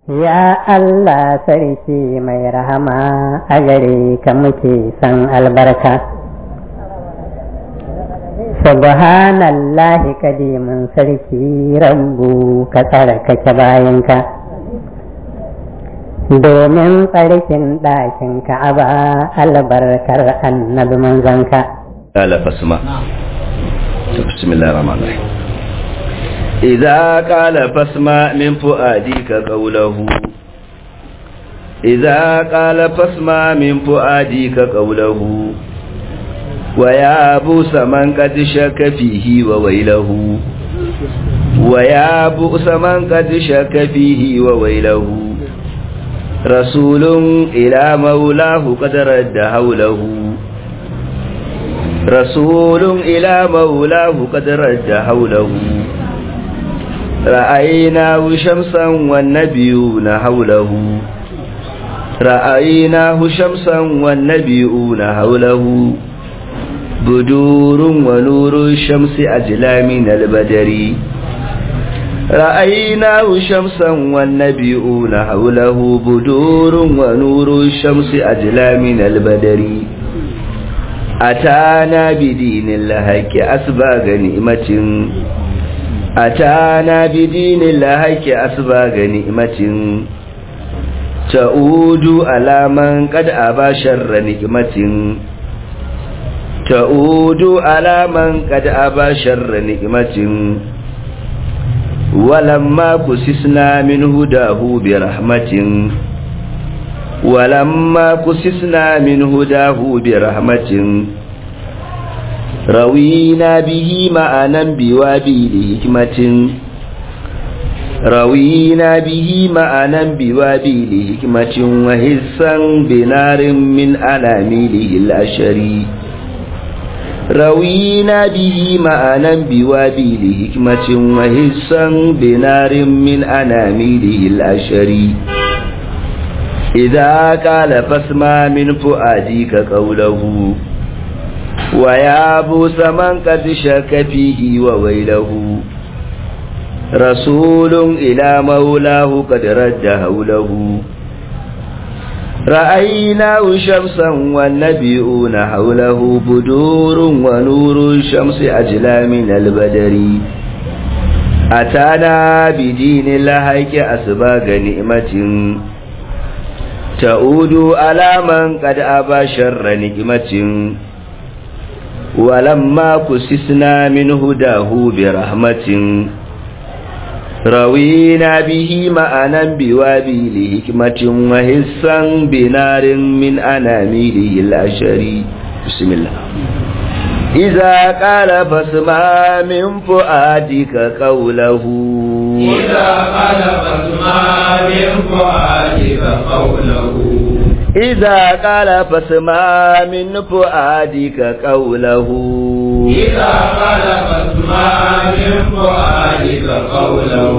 Ya Allah sarki mai rahama, a gare ka muke san albarka. Subhanallahi kadimin sarki rabbu, ka tsarkake bayanka domin tsarkin ɗakin Ka'aba, albarkar annabi manzanka. Ala fasma. Bismillahir rahmanir rahim. إذا قال فاسمع من فؤادك قوله إذا قال فاسمع من فؤادك قوله ويا بؤس من قد شك فيه وويله ويا بؤس من قد شك فيه وويله رسول إلى مولاه قد رد حوله رسول إلى مولاه قد رد حوله رأيناه شمسا والنبيون حوله رأيناه شمسا والنبيون حوله بدور ونور الشمس أجلى من البدر رأيناه شمسا والنبيون حوله بدور ونور الشمس أجلى من البدر أتانا بدين الله كأسباغ نعمة أتانا بدين الله كأسباغ نعمة تعود على من قد أبى شر نعمة تعود على من قد أبى شر نعمة ولما كسسنا من هداه برحمة ولما كسسنا من هداه برحمة روينا به معنا بوابل حكمة روينا به معنا بوابل حكمة وهسا بنار من أنامله الأشري روينا به معنا بوابل حكمة وهسا بنار من أنامله الأشري إذا قال فاسمع من فؤادك قوله ويا بؤس من قد شك فيه وويله رسول إلى مولاه قد رد حوله رأيناه شمسا والنبيون حوله بدور ونور الشمس أجلى من البدر أتانا بدين الله كأسباغ نعمة تعود على من قد أبى شر نعمة ولما كسسنا من هداه برحمة روينا به معنا بوابل حكمة وهسا بنار من أنامله الأشري بسم الله إذا قال فاسمع من فؤادك قوله إذا قال فاسمع من فؤادك قوله إذا قال فاسمع من فؤادك قوله إذا قال فاسمع من فؤادك قوله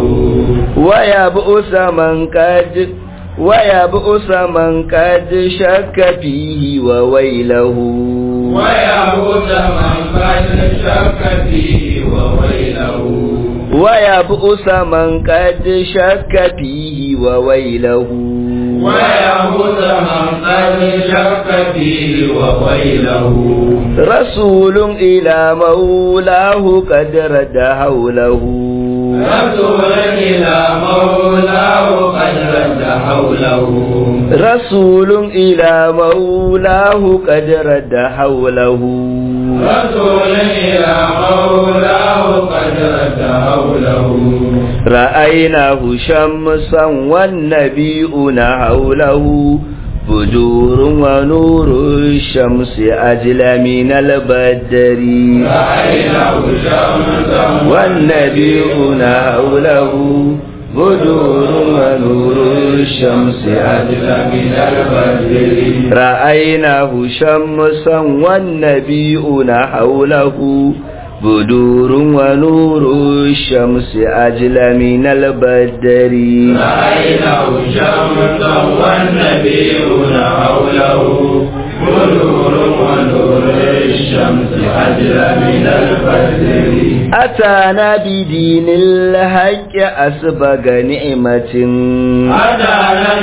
ويبؤس من قد شك فيه وويله ويبؤس من قد شك فيه وويله ويبؤس من قد شك فيه وويله ويبؤس من قد شك فيه وويله رسول إلى مولاه قد رد حوله رسول إلى مولاه قد رد حوله رسول إلى مولاه قد رد حوله رسول إلى مولاه قد رد حوله رأيناه شمسا والنبيون حوله بدور ونور الشمس أجلى من البدر رأيناه شمسا والنبيون حوله بدور ونور الشمس أجلى من البدر رأيناه شمسا والنبيون حوله بدور ونور الشمس أجلى من البدر رأيناه شمسا والنبيون حوله بدور ونور الشمس أجلى من البدر أتانا بدين الحق أسبغ نعمة أتانا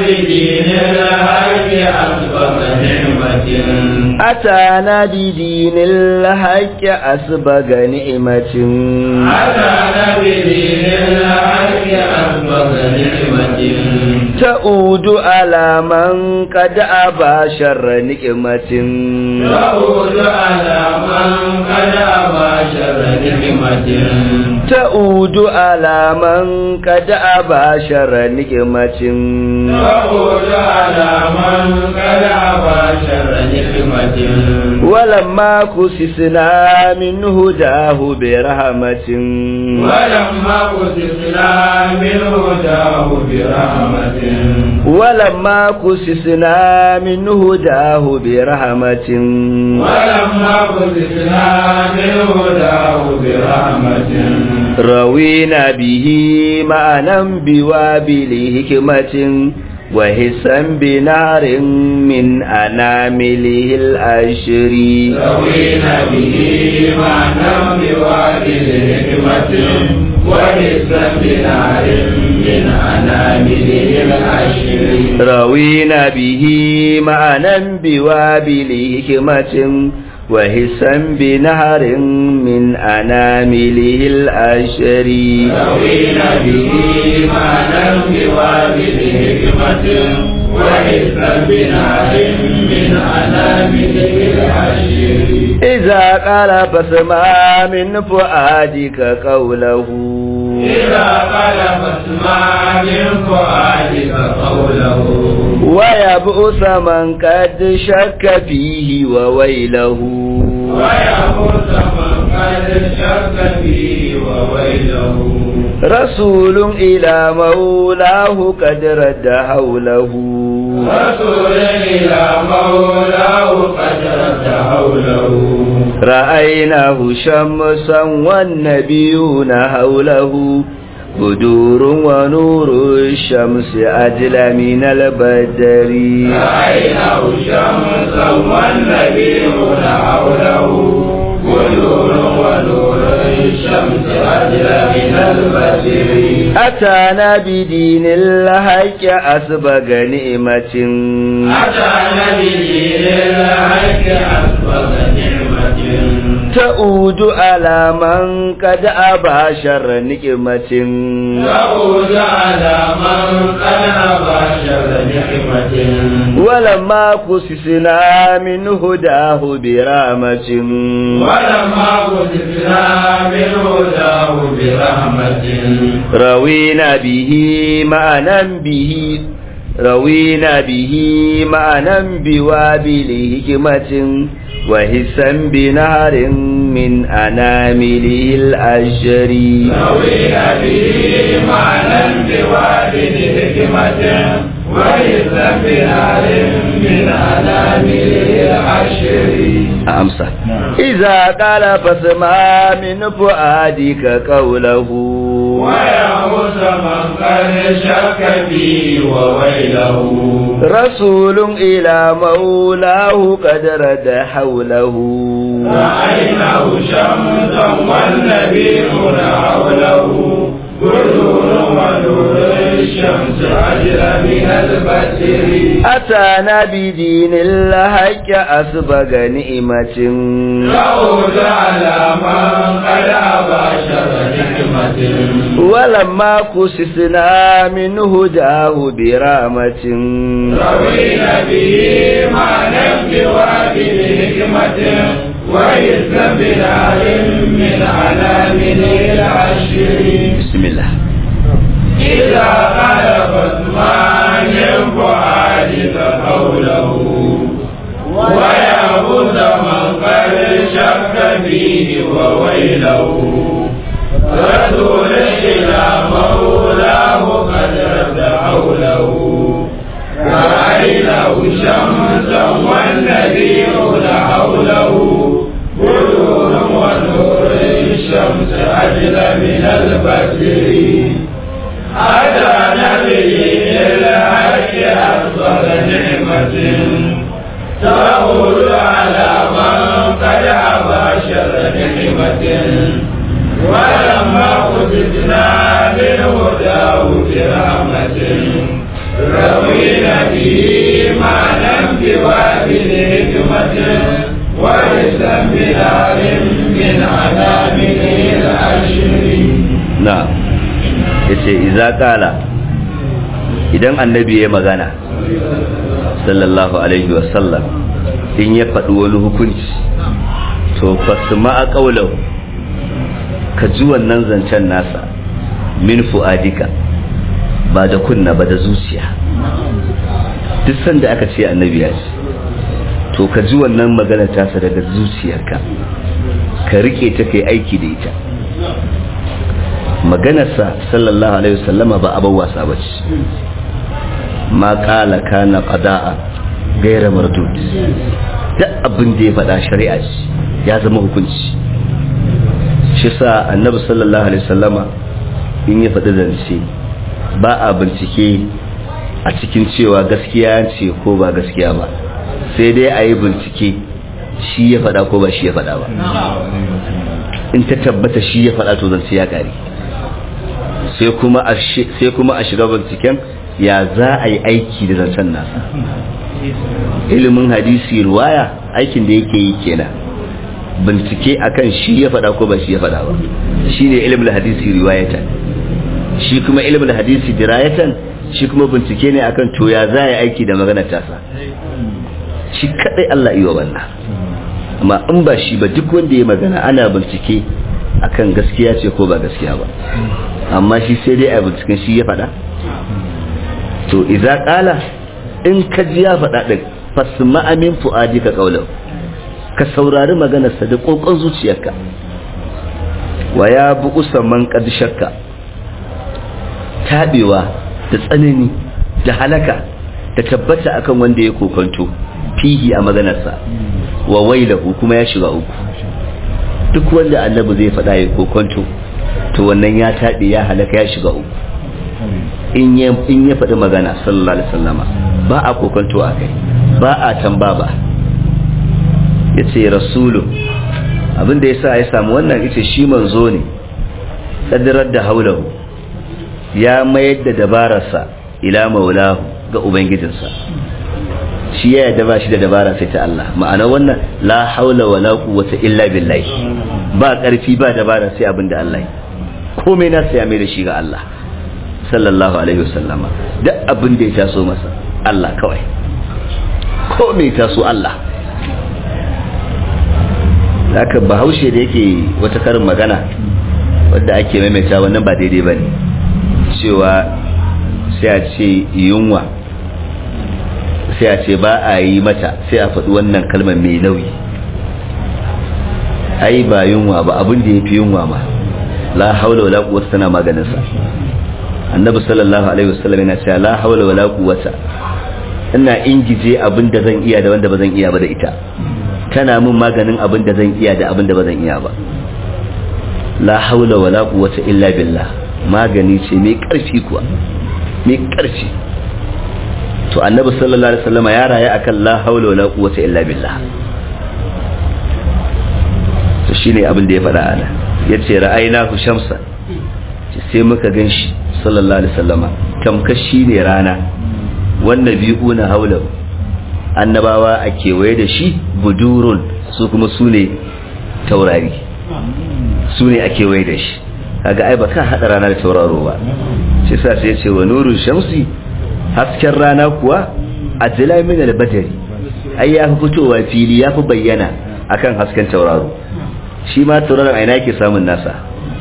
بدين الحق أسبق نعمة أتانا بدين الحق أسبق نعمة أتانا بدين الحق أسبق نعمة تعود على من قد أبى شر نعمة تعود على من قد أبى شر نعمة تعود على من قد أبى شر نعمة تعود على من قد أبى شر نعمة ولما كسسنا من هداه برحمة ولما كسسنا من هداه برحمة ولما كسسنا من هداه برحمة ولما كسسنا من هداه برحمة روينا به معنى بوابل حكمة وحسا بنار من أنامله الأشري روينا به معنى بوابل حكمة وحسا بنار من أنامله الأشري روينا به معنى بوابل حكمة وحسا بنهر من أنامله الأشري روينا به معنى بوابل حكمة وحسا بنهر من أنامله الأشري إذا قال فاسمع من فؤادك قوله إذا قال فاسمع من فؤادك قوله ويبؤس من قد شك فيه وويله ويبؤس من قد شك فيه وويله رسول إلى مولاه قد رد حوله رسول إلى مولاه قد رد حوله رأيناه شمسا والنبيون حوله بدور ونور الشمس أجل من البدر رأيناه شمسا والنبيون حوله بدور ونور الشمس أجل من البدر أتانا بدين الحق أسبق نعمة أتانا بدين الحق أسبق نعمة تعود على من قد أبى شر نعمة تعود على من قد أبى شر نعمة ولما كسسنا من هداه برحمة ولما كسسنا من هداه برحمة روينا به معنى بوابل حكمة وحسا بنهر من أنامله الأشري روينا به معنى بوابل حكمة وحسا بنهر من أنامله الأشري أمسى إذا قال فاسمع من فؤادك قوله ويغوث من قد شك فيه وويله رسول إلى مولاه قد رد حوله رأيناه شمسا والنبيون حوله بدور ونور الشمس أجل من البدر أتانا بدين الحق أسبق نعمة تعود على من قد أبى شر نعمة ولما كسسنا من هداه برحمة روينا به معنى بوابل حكمة وحسا بنار من أنامله العشر بسم الله إذا قال فاسمع من فؤادك قوله ويغوث من قد شك فيه وويله رسول إلى مولاه قد رد حوله رأيناه شمسا والنبيون حوله بدور ونور الشمس أجل من البدر أتانا بدين الحق أفضل نعمة تقول على من قد أبى شر نعمة ولما خذتنا بالهدى برحمة روينا به معنى بوابل حكمة ورثا بنار من عذاب الأشر. نعم. yace iza kala idan annabi ya magana sallallahu alaihi wasallam in ya faɗi wani hukunci to fasma a ƙaulau ka ji wannan zancen nasa min fu'adika ba da kunna ba da zuciya. duk sanda aka ce annabi ya ce to ka ji wannan magana tasa daga zuciyarka ka rike ta kai aiki da ita. maganarsa sallallahu alaihi wasallama ba abin wasa ba ce. ma kala kana qada'a gaira mardud, duk abin da ya faɗa shari'a ce, ya zama hukunci. shi sa annabi sallallahu alaihi wasallama in ya faɗi zance ba a bincike a cikin cewa gaskiya ce ko ba gaskiya ba, sai dai a yi bincike shi ya faɗa ko ba shi ya faɗa ba. in ta tabbata shi ya faɗa to zance ya ƙare, sai kuma a shiga binciken ya za a yi aiki da zancen nasa. ilimin hadisi ruwaya aikin da yake yi kenan, bincike akan shi ya faɗa ko ba shi ya faɗa ba, shi ne ilimin hadisi riwayatan. shi kuma ilimin hadisi dirayatan, shi kuma bincike ne akan to ya za a yi aiki da maganar tasa. shi kadai Allah iya wannan, amma in ba shi ba duk wanda ya magana ana bincike akan gaskiya ce ko ba gaskiya ba, amma shi sai dai a binciken shi ya faɗa. to idza qala in ka ji ya faɗa din fasma amin fuadika qawlan, ka saurari maganarsa da kokon zuciyarka. wa ya bu usaman qad shakka, tabewa da tsanani da halaka ta tabbata akan wanda ya kokonto fihi a maganarsa, wa wailahu kuma ya shiga uku. duk wanda annabi zai faɗa ya kokonto to wannan ya taɓe ya halaka ya shiga uku. in ya faɗi magana sallallahu alaihi wasallama ba a kokonto a kai, ba a tambaba. ya ce rasulu, abinda ya sa ya samu wannan ita shi manzo ne, ƙadirar da haulahu ya mayar da dabararsa ila maulahu ga ubangijinsa. shi ya yadda ba shi da dabara sai ta Allah, ma'ana wannan la haula wa la quwwata illa billahi, ba ƙarfi ba dabara sai abinda Allah yi. komai na sai ya mai da shi ga Allah sallallahu alaihi wasallama. duk abin da ya taso masa Allah kawai, komai taso Allah. haka bahaushe da yake wata karin magana wadda ake maimaita wannan ba daidai bane, cewa sai a ce yunwa, sai a ce ba a yi mata, sai a faɗi wannan kalmar mai nauyi. ai ba yunwa ba, abin da ya fi yunwa ma la haula wala quwwata tana maganinsa. annabi sallallahu alaihi wasallam yana cewa la haula wala quwwata, ina ingije abin da zan iya da wanda ba zan iya ba da ita, tana min maganin abin da zan iya da abin da ba zan iya ba. la haula wala quwwata illa billah, magani ce mai ƙarfi kuwa, mai ƙarfi. to annabi sallallahu alaihi wasallam ya raya akan la haula wala quwwata illa billah. to shine abin da ya faɗa ana, yace ra'aynahu shamsa, sai muka ganshi sallallahu alaihi wasallama tamkar shine rana, wannan bi'una haula, annabawa a kewaye da shi budurun, su kuma su ne taurari, su ne a kewaye da shi. kaga ai baka hada rana da tauraro ba, shi sa sai yace wa nuru shamsi, hasken rana kuwa ajla min al-badri, ai ya fitowa fili, ya fi bayyana akan hasken tauraro. shi ma tauraron aina yake samun nasa.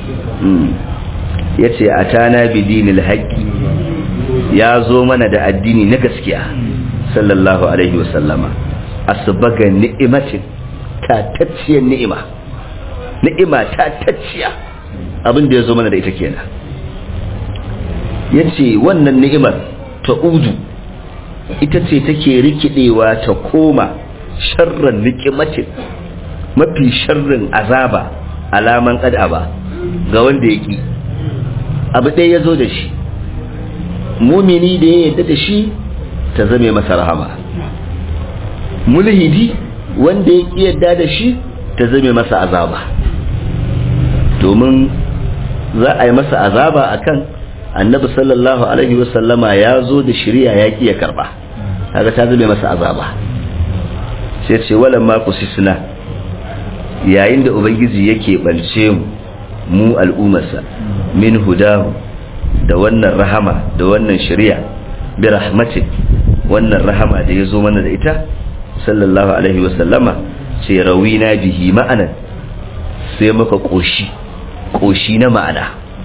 yace atana bi dinil haqqi, ya zo mana da addini na gaskiya sallallahu alaihi wasallama. asbaga ni'matin, tatacciyar ni'ima, ni'ima tatacciya, abin da ya zo mana da ita kenan. yace wannan ni'imar ta udu, ita ce take rikidewa ta koma sharran ni'matin, mafi sharrin azaba, alaman qad'aba ga wanda yake. abu ɗaya ya zo da shi, mumini da ya yadda da shi ta zame masa rahama, mulhidi wanda ya ƙi yadda da shi ta zame masa azaba. domin za a yi masa azaba akan annabi sallallahu alaihi wasallama ya zo da shari'a ya ƙi ya karba, kaga ta zube masa azaba sai ce wala ma kusisna yayin da ubangiji yake bance mu al'ummarsa min hudahu da wannan rahama da wannan shari'a bi rahmatin wannan rahama da yazo mana da ita sallallahu alaihi wa sallama ce rawina bihi ma'anan sai muka koshi na ma'ana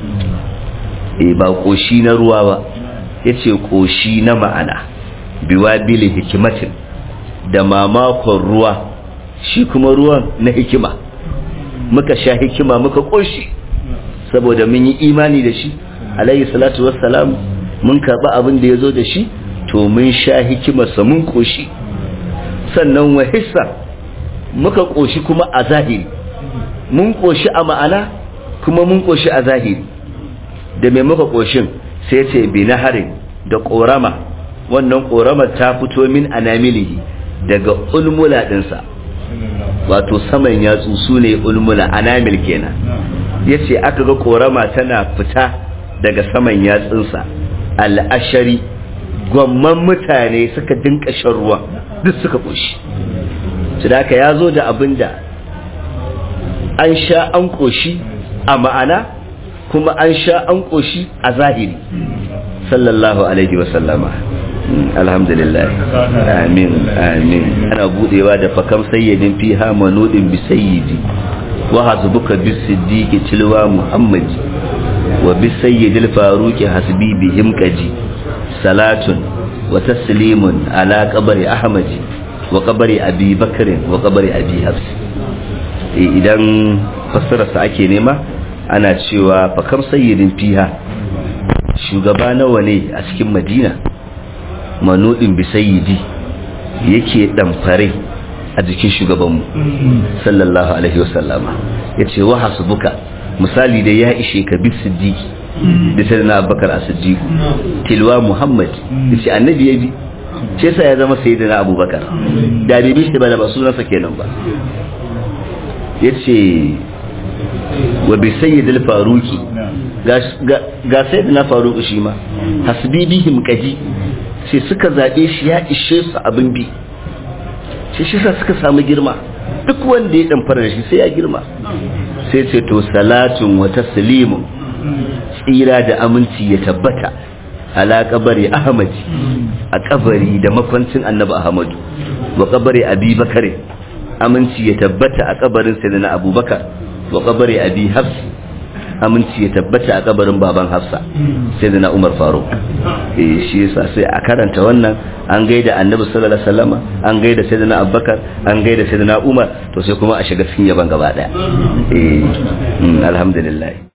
ba koshi na ruwa ba yace koshi na ma'ana biwabili hikimatin da mamakon ruwa shi kuma ruwan na hikima muka sha hikima muka koshi saboda mun yi imani da shi alayhi salatu wassalam mun karba abin da yazo da shi to mun sha hikimarsa mun koshi sannan wa hissa muka koshi kuma a zahiri mun koshi a ma'ana kuma mun koshi a zahiri da mai muka koshin sai ce bi naharin da korama wannan koramar ta fito min anamilihi daga ulmula dinsa wato saman yatsu sune ulmula anamil kenan yace aka ga korama tana fita daga saman yatsunsa al'ashari gwamman mutane suka dinka shan ruwa duk suka koshi su da aka yazo da abinda an sha an koshi a ma'ana kuma an sha an koshi a zahiri sallallahu alaihi wasallama alhamdulillah amin amin ana budewa da fakam sayyidin fiha manudin bi sayyidi wa hasbuka bis siddiqi tilwa muhammad wa bis sayyidil faruqi hasbi bihim qaji salatun wa taslimun ala qabri ahmad wa qabri abi bakr wa qabri abi hafs idan fassararsa ake nema ana cewa fakam sayyidin fiha shugaba nawa ne a cikin madina manudin bi sayyidi yake damfare a jikin shugabanmu sallallahu alaihi wasallama yace wa hasbuka misali da ya ishe ka bi siddiqi da sayyidina abubakar as-siddiq tilwa muhammad yace annabi yabi ce sai ya zama sayyidina abubakar da bai bi shi ba da ba sunansa kenan ba yace wa bi sayyidil faruqi ga sayyidina faruqi shi ma hasbi bihim qaji sai suka zabe shi ya ishe su abin bi sai shi sa suka samu girma duk wanda ya damfara da shi sai ya girma sai ce to salatun wa taslimun tsira da aminci ya tabbata ala kabari ahmad a kabari da makwancin annabi ahmadu wa kabari abi bakare aminci ya tabbata a kabarin sayyidina abubakar wa kabari abi hafs aminci ya tabbata a kabarin baban hafsa sayyidina umar faruk shi yasa sai a karanta wannan an gaida annabi sallallahu alaihi wasallam an gaida sayyidina abubakar an gaida sayyidina umar to sai kuma a shiga cikin yaban gaba daya alhamdulillah